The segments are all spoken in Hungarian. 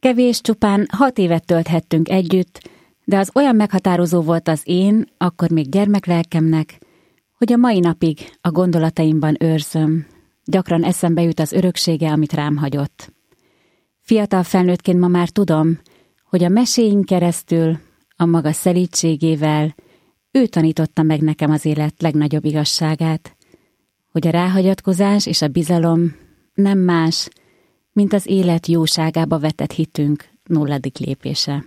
Kevés, csupán 6 évet tölthettünk együtt, de az olyan meghatározó volt az én, akkor még gyermeklelkemnek, hogy a mai napig a gondolataimban őrzöm. Gyakran eszembe jut az öröksége, amit rám hagyott. Fiatal felnőttként ma már tudom, hogy a meséink keresztül, a maga szelídségével ő tanította meg nekem az élet legnagyobb igazságát, hogy a ráhagyatkozás és a bizalom nem más, mint az élet jóságába vetett hitünk 0. lépése.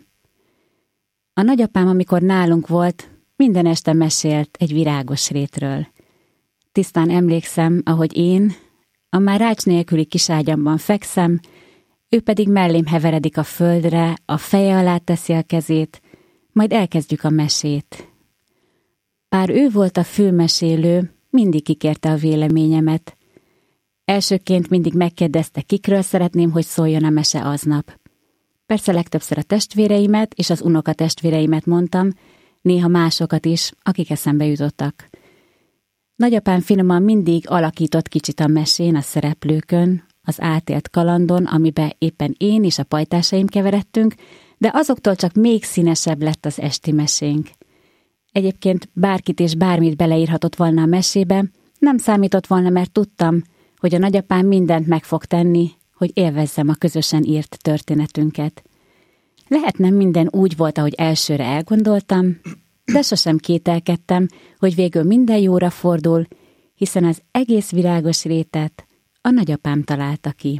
A nagyapám, amikor nálunk volt, minden este mesélt egy virágos rétről. Tisztán emlékszem, ahogy én, a már rács nélküli kiságyamban fekszem, ő pedig mellém heveredik a földre, a feje alá teszi a kezét, majd elkezdjük a mesét. Bár ő volt a főmesélő, mindig kikérte a véleményemet. Elsőként mindig megkérdezte, kikről szeretném, hogy szóljon a mese aznap. Persze legtöbbször a testvéreimet és az unokatestvéreimet mondtam, néha másokat is, akik eszembe jutottak. Nagyapám finoman mindig alakított kicsit a mesén, a szereplőkön, az átélt kalandon, amiben éppen én és a pajtásaim keveredtünk, de azoktól csak még színesebb lett az esti mesénk. Egyébként bárkit és bármit beleírhatott volna a mesébe, nem számított volna, mert tudtam, hogy a nagyapám mindent meg fog tenni, hogy élvezzem a közösen írt történetünket. Lehet nem minden úgy volt, ahogy elsőre elgondoltam, de sosem kételkedtem, hogy végül minden jóra fordul, hiszen az egész virágos rétet a nagyapám találta ki.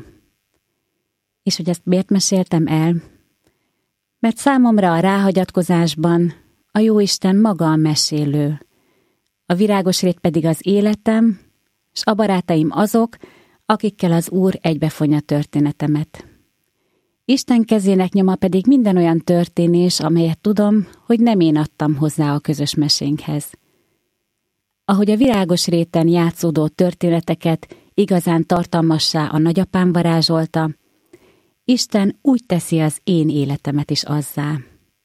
És hogy ezt miért meséltem el? Mert számomra a ráhagyatkozásban a Jóisten maga a mesélő, a virágos rét pedig az életem, s a barátaim azok, akikkel az Úr egybefonja történetemet. Isten kezének nyoma pedig minden olyan történés, amelyet tudom, hogy nem én adtam hozzá a közös mesénkhez. Ahogy a virágos réten játszódó történeteket igazán tartalmassá a nagyapám varázsolta, Isten úgy teszi az én életemet is azzá.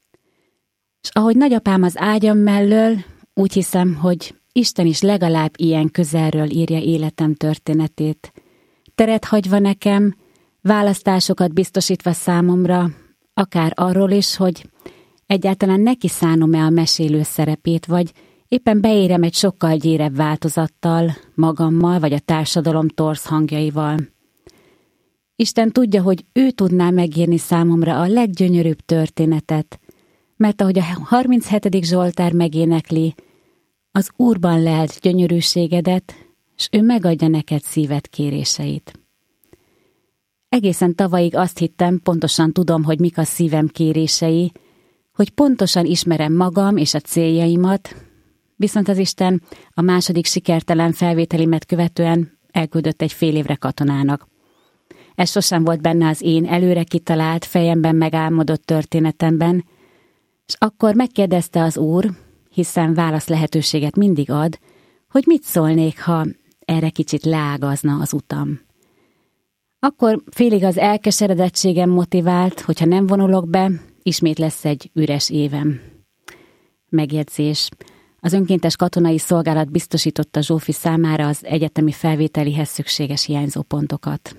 És ahogy nagyapám az ágyam mellől, úgy hiszem, hogy Isten is legalább ilyen közelről írja életem történetét, teret hagyva nekem, választásokat biztosítva számomra, akár arról is, hogy egyáltalán neki szánom-e a mesélő szerepét, vagy éppen beérem egy sokkal gyérebb változattal, magammal, vagy a társadalom torz hangjaival. Isten tudja, hogy ő tudná megírni számomra a leggyönyörűbb történetet, mert ahogy a 37. Zsoltár megénekli, az Úrban lelt gyönyörűségedet, s ő megadja neked szíved kéréseit. Egészen tavalyig azt hittem, pontosan tudom, hogy mik a szívem kérései, hogy pontosan ismerem magam és a céljaimat, viszont az Isten a második sikertelen felvételimet követően elküldött egy fél évre katonának. Ez sosem volt benne az én előre kitalált, fejemben megálmodott történetemben, és akkor megkérdezte az Úr, hiszen válasz lehetőséget mindig ad, hogy mit szólnék, ha erre kicsit leágazna az utam. Akkor félig az elkeseredettségem motivált, hogyha nem vonulok be, ismét lesz egy üres évem. Megjegyzés. Az önkéntes katonai szolgálat biztosította Zsófi számára az egyetemi felvételihez szükséges hiányzópontokat.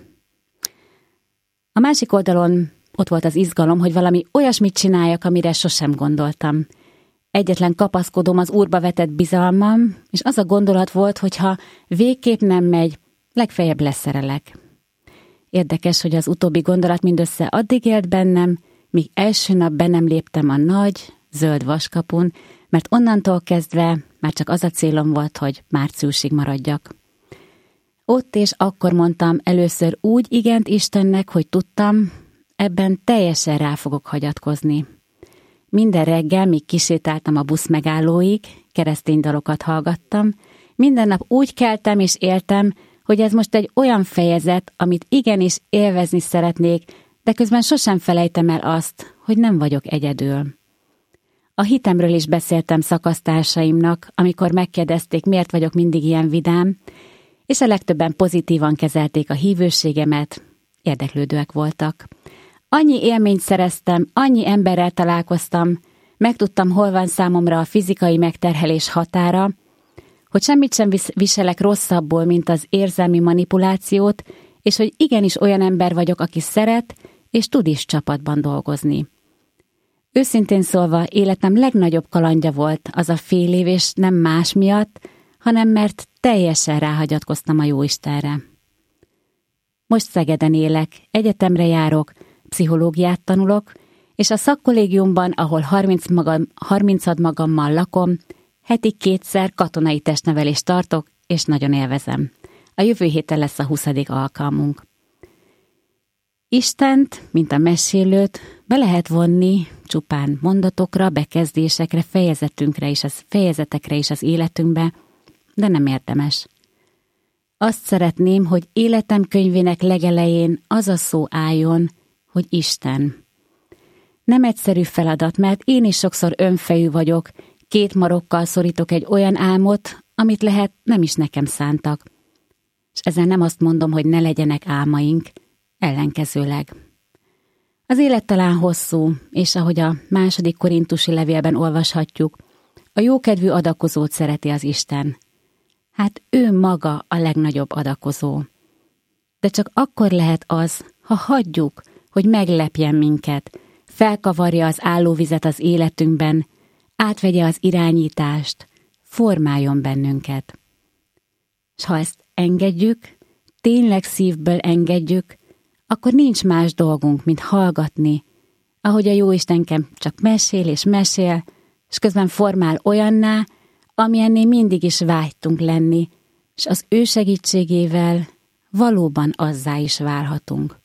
A másik oldalon ott volt az izgalom, hogy valami olyasmit csináljak, amire sosem gondoltam. Egyetlen kapaszkodom az Úrba vetett bizalmam, és az a gondolat volt, hogy ha végképp nem megy, legfeljebb leszerelek. Érdekes, hogy az utóbbi gondolat mindössze addig élt bennem, míg első nap be nem léptem a nagy, zöld vaskapun, mert onnantól kezdve már csak az a célom volt, hogy márciusig maradjak. Ott és akkor mondtam először úgy igent Istennek, hogy tudtam, ebben teljesen rá fogok hagyatkozni. Minden reggel, míg kisétáltam a busz megállóig, keresztény dalokat hallgattam, minden nap úgy keltem és éltem, hogy ez most egy olyan fejezet, amit igenis élvezni szeretnék, de közben sosem felejtem el azt, hogy nem vagyok egyedül. A hitemről is beszéltem szakasztársaimnak, amikor megkérdezték, miért vagyok mindig ilyen vidám, és a legtöbben pozitívan kezelték a hívőségemet, érdeklődőek voltak. Annyi élményt szereztem, annyi emberrel találkoztam, megtudtam, hol van számomra a fizikai megterhelés határa, hogy semmit sem viselek rosszabbul, mint az érzelmi manipulációt, és hogy igenis olyan ember vagyok, aki szeret, és tud is csapatban dolgozni. Őszintén szólva, életem legnagyobb kalandja volt az a fél év, és nem más miatt, hanem mert teljesen ráhagyatkoztam a Jóistenre. Most Szegeden élek, egyetemre járok, pszichológiát tanulok, és a szakkollégiumban, ahol 30 magammal lakom, heti 2-szer katonai testnevelést tartok, és nagyon élvezem. A jövő héten lesz a 20. alkalmunk. Istent, mint a mesélőt, be lehet vonni csupán mondatokra, bekezdésekre, fejezetekre is az életünkbe, de nem érdemes. Azt szeretném, hogy életem könyvének legelején az a szó álljon, hogy Isten. Nem egyszerű feladat, mert én is sokszor önfejű vagyok, 2 marokkal szorítok egy olyan álmot, amit lehet nem is nekem szántak. És ezzel nem azt mondom, hogy ne legyenek álmaink, ellenkezőleg. Az élet talán hosszú, és ahogy a 2. Korintusi levélben olvashatjuk, a jókedvű adakozót szereti az Isten. Hát ő maga a legnagyobb adakozó. De csak akkor lehet az, ha hagyjuk, hogy meglepjen minket, felkavarja az állóvizet az életünkben, átvegye az irányítást, formáljon bennünket. És ha ezt engedjük, tényleg szívből engedjük, akkor nincs más dolgunk, mint hallgatni, ahogy a Jóistenkem csak mesél, és közben formál olyanná, amilyenné mindig is vágytunk lenni, és az ő segítségével valóban azzá is válhatunk.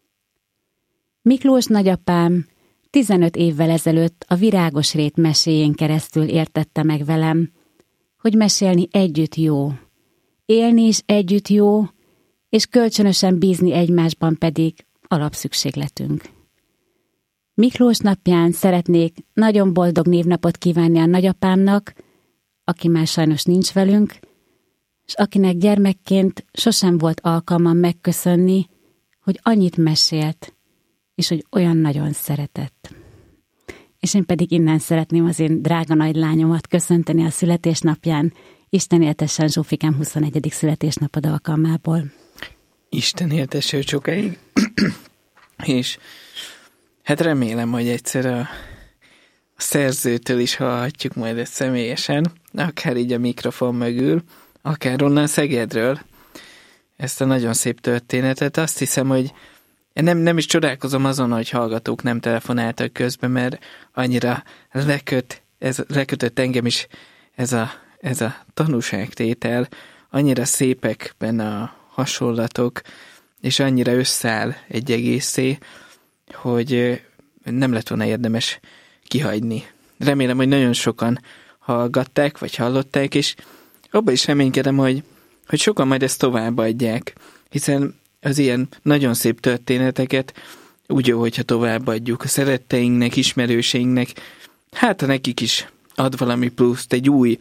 Miklós nagyapám 15 évvel ezelőtt a Virágos rét meséjén keresztül értette meg velem, hogy mesélni együtt jó, élni is együtt jó, és kölcsönösen bízni egymásban pedig alapszükségletünk. Miklós napján szeretnék nagyon boldog névnapot kívánni a nagyapámnak, aki már sajnos nincs velünk, és akinek gyermekként sosem volt alkalmam megköszönni, hogy annyit mesélt, és hogy olyan nagyon szeretett. És én pedig innen szeretném az én drága nagylányomat köszönteni a születésnapján, Isten éltessen Zsófikám 21. születésnapod alkalmából. Isten éltesse sokáig, és hát remélem, hogy egyszer a szerzőtől is hallhatjuk majd ezt személyesen, akár így a mikrofon mögül, akár onnan Szegedről, ezt a nagyon szép történetet. Azt hiszem, hogy nem is csodálkozom azon, hogy hallgatók nem telefonáltak közben, mert annyira lekötött engem is ez a tanúságtétel, annyira szépek benne a hasonlatok, és annyira összeáll egy egészé, hogy nem lett volna érdemes kihagyni. Remélem, hogy nagyon sokan hallgatták, vagy hallották, és abban is reménykedem, hogy sokan majd ezt továbbadják, hiszen az ilyen nagyon szép történeteket úgy jó, hogyha továbbadjuk a szeretteinknek, ismerőseinknek, hát ha nekik is ad valami pluszt, egy új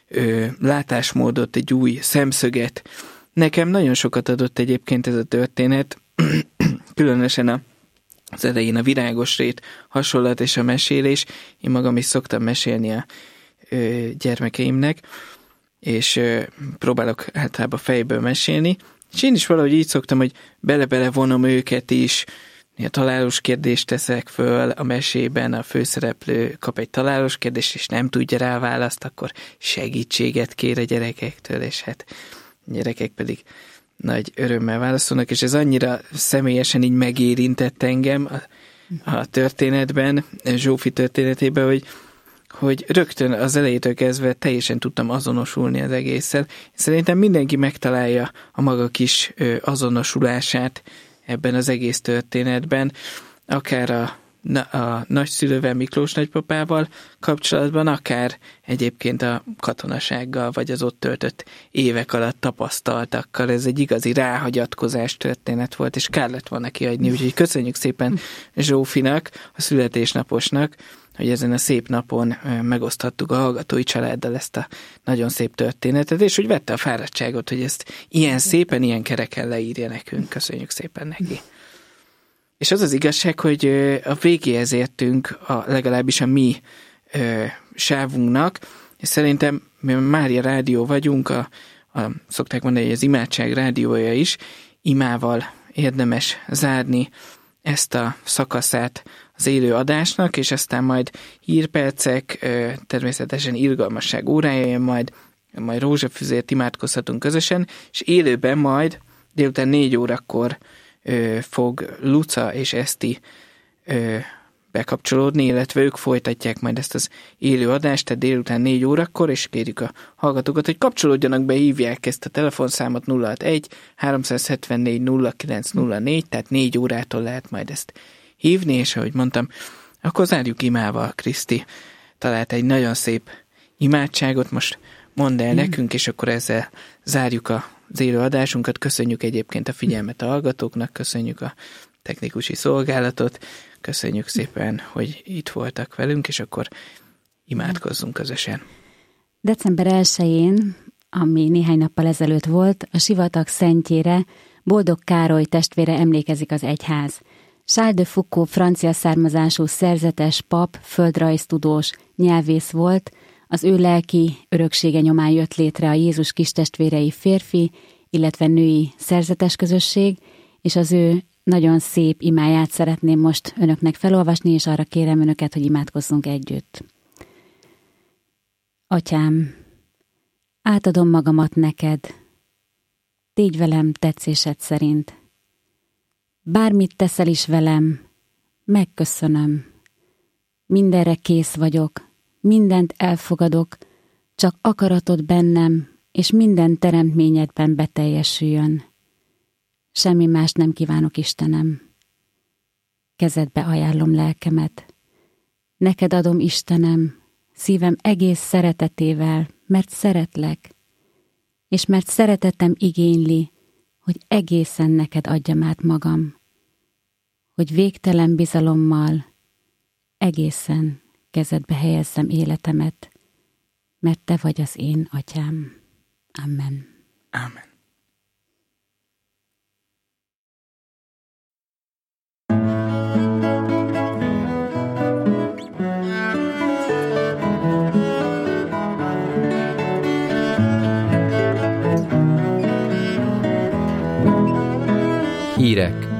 látásmódot, egy új szemszöget. Nekem nagyon sokat adott egyébként ez a történet, különösen az elején a Virágos rét hasonlat és a mesélés. Én magam is szoktam mesélni a gyermekeimnek, és próbálok általában fejből mesélni, és én is valahogy így szoktam, hogy bele-bele vonom őket is, a találós kérdést teszek föl a mesében, a főszereplő kap egy találós kérdést, és nem tudja rá választ, akkor segítséget kér a gyerekektől, és hát a gyerekek pedig nagy örömmel válaszolnak, és ez annyira személyesen így megérintett engem a történetben, Zsófi történetében, hogy rögtön az elejétől kezdve teljesen tudtam azonosulni az egésszel. Szerintem mindenki megtalálja a maga kis azonosulását ebben az egész történetben, akár a nagyszülővel, Miklós nagypapával kapcsolatban, akár egyébként a katonasággal, vagy az ott töltött évek alatt tapasztaltakkal. Ez egy igazi ráhagyatkozás történet volt, és kár lett volna kihagyni, úgyhogy köszönjük szépen Zsófinak, a születésnaposnak, hogy ezen a szép napon megoszthattuk a hallgatói családdal ezt a nagyon szép történetet, és hogy vette a fáradtságot, hogy ezt ilyen szépen, ilyen kereken leírja nekünk. Köszönjük szépen neki. És az az igazság, hogy a végéhez értünk, legalábbis a mi sávunknak, és szerintem mi Mária Rádió vagyunk, szokták mondani, hogy az imádság rádiója is, imával érdemes zárni ezt a szakaszát az élő adásnak, és aztán majd hírpercek, természetesen irgalmasság órája jön, majd rózsafüzért imádkozhatunk közösen, és élőben majd délután 4 órakor fog Luca és Eszti bekapcsolódni, illetve ők folytatják majd ezt az élő adást, tehát délután 4 órakor, és kérjük a hallgatókat, hogy kapcsolódjanak be, hívják ezt a telefonszámot 061 374 0904, tehát 4 órától lehet majd ezt hívni, és ahogy mondtam, akkor zárjuk imával. Kriszti talált egy nagyon szép imádságot, most mondd el nekünk, és akkor ezzel zárjuk az élő adásunkat. Köszönjük egyébként a figyelmet a hallgatóknak, köszönjük a technikusi szolgálatot, köszönjük szépen, hogy itt voltak velünk, és akkor imádkozzunk közösen. December 1-én, ami néhány nappal ezelőtt volt, a sivatag szentjére, Boldog Károly testvére emlékezik az egyház. Charles de Foucault francia származású szerzetes pap, földrajztudós, nyelvész volt, az ő lelki öröksége nyomán jött létre a Jézus kistestvérei férfi, illetve női szerzetes közösség, és az ő nagyon szép imáját szeretném most önöknek felolvasni, és arra kérem önöket, hogy imádkozzunk együtt. Atyám, átadom magamat neked, tégy velem tetszésed szerint. Bármit teszel is velem, megköszönöm. Mindenre kész vagyok, mindent elfogadok, csak akaratod bennem, és minden teremtményedben beteljesüljön. Semmi más nem kívánok, Istenem. Kezedbe ajánlom lelkemet. Neked adom, Istenem, szívem egész szeretetével, mert szeretlek, és mert szeretetem igényli, hogy egészen neked adjam át magam, hogy végtelen bizalommal egészen kezedbe helyezzem életemet, mert te vagy az én atyám. Amen. Amen. Hírek